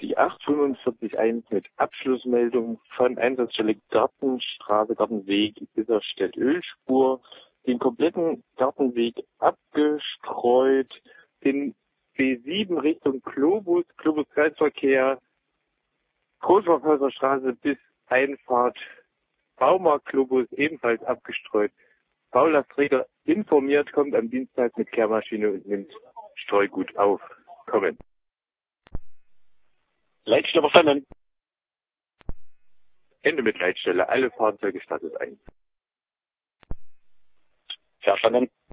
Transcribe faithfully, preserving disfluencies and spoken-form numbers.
die acht fünfundvierzig eins mit Abschlussmeldung von Einsatzstelle Gartenstraße, Gartenweg Isarstedt Ölspur, den kompletten Gartenweg abgestreut, den B sieben Richtung Globus, Globus Kreisverkehr, Großverkäuferstraße bis Einfahrt Baumarkt Globus ebenfalls abgestreut. Baulastträger informiert, kommt am Dienstag mit Kehrmaschine und nimmt Streugut auf. Kommen. Leitstelle verstanden. Ende mit Leitstelle. Alle Fahrzeuge Status eins. Verstanden.